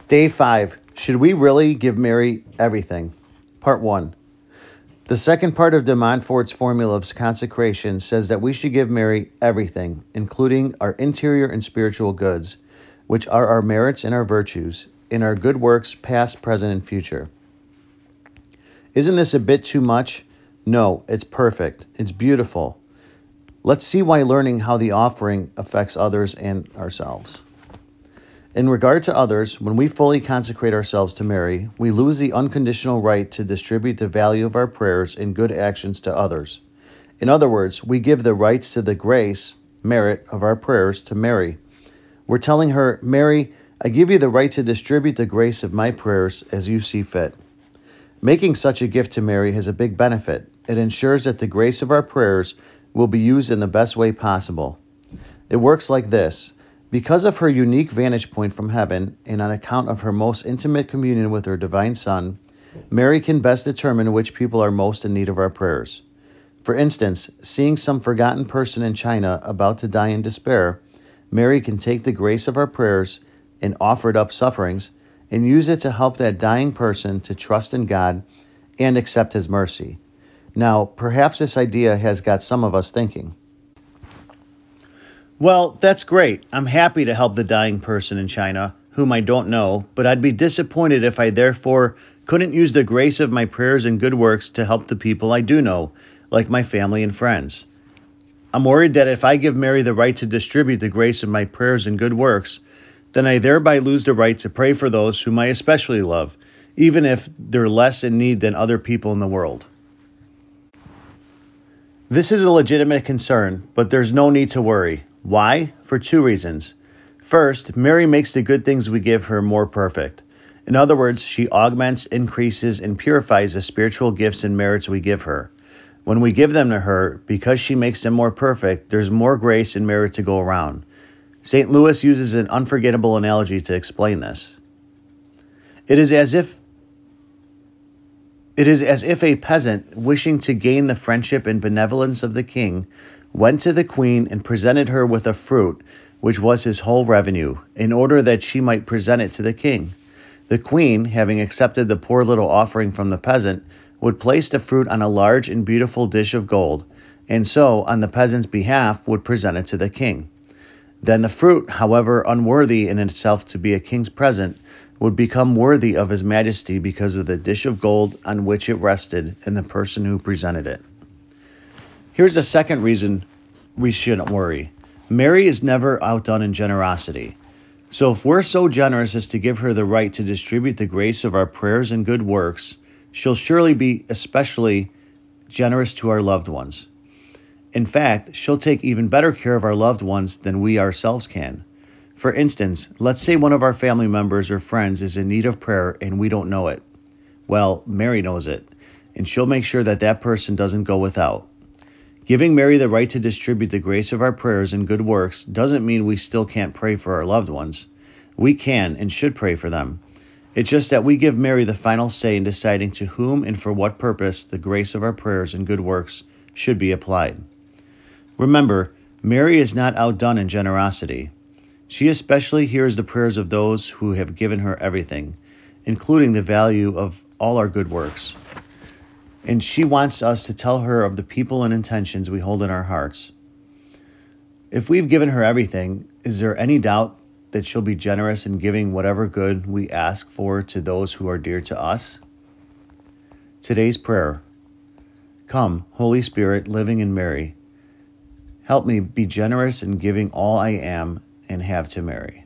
Day 5. Should we really give Mary everything? Part 1. The second part of de Montfort's formula of consecration says that we should give Mary everything, including our interior and spiritual goods, which are our merits and our virtues, in our good works, past, present, and future. Isn't this a bit too much? No, it's perfect. It's beautiful. Let's see why learning how the offering affects others and ourselves. In regard to others, when we fully consecrate ourselves to Mary, we lose the unconditional right to distribute the value of our prayers and good actions to others. In other words, we give the rights to the grace, merit of our prayers to Mary. We're telling her, Mary, I give you the right to distribute the grace of my prayers as you see fit. Making such a gift to Mary has a big benefit. It ensures that the grace of our prayers will be used in the best way possible. It works like this. Because of her unique vantage point from heaven, and on account of her most intimate communion with her divine Son, Mary can best determine which people are most in need of our prayers. For instance, seeing some forgotten person in China about to die in despair, Mary can take the grace of our prayers and offered up sufferings and use it to help that dying person to trust in God and accept His mercy. Now, perhaps this idea has got some of us thinking, well, that's great. I'm happy to help the dying person in China, whom I don't know, but I'd be disappointed if I therefore couldn't use the grace of my prayers and good works to help the people I do know, like my family and friends. I'm worried that if I give Mary the right to distribute the grace of my prayers and good works, then I thereby lose the right to pray for those whom I especially love, even if they're less in need than other people in the world. This is a legitimate concern, but there's no need to worry. Why? For 2 reasons. First, Mary makes the good things we give her more perfect. In other words, she augments, increases, and purifies the spiritual gifts and merits we give her. When we give them to her, because she makes them more perfect, there's more grace and merit to go around. St. Louis uses an unforgettable analogy to explain this. It is as if a peasant, wishing to gain the friendship and benevolence of the king, went to the queen and presented her with a fruit, which was his whole revenue, in order that she might present it to the king. The queen, having accepted the poor little offering from the peasant, would place the fruit on a large and beautiful dish of gold, and so, on the peasant's behalf, would present it to the king. Then the fruit, however unworthy in itself to be a king's present, would become worthy of his majesty because of the dish of gold on which it rested and the person who presented it. Here's a second reason we shouldn't worry. Mary is never outdone in generosity. So if we're so generous as to give her the right to distribute the grace of our prayers and good works, she'll surely be especially generous to our loved ones. In fact, she'll take even better care of our loved ones than we ourselves can. For instance, let's say one of our family members or friends is in need of prayer and we don't know it. Well, Mary knows it, and she'll make sure that that person doesn't go without. Giving Mary the right to distribute the grace of our prayers and good works doesn't mean we still can't pray for our loved ones. We can and should pray for them. It's just that we give Mary the final say in deciding to whom and for what purpose the grace of our prayers and good works should be applied. Remember, Mary is not outdone in generosity. She especially hears the prayers of those who have given her everything, including the value of all our good works. And she wants us to tell her of the people and intentions we hold in our hearts. If we've given her everything, is there any doubt that she'll be generous in giving whatever good we ask for to those who are dear to us? Today's prayer. Come, Holy Spirit, living in Mary. Help me be generous in giving all I am and have to Mary.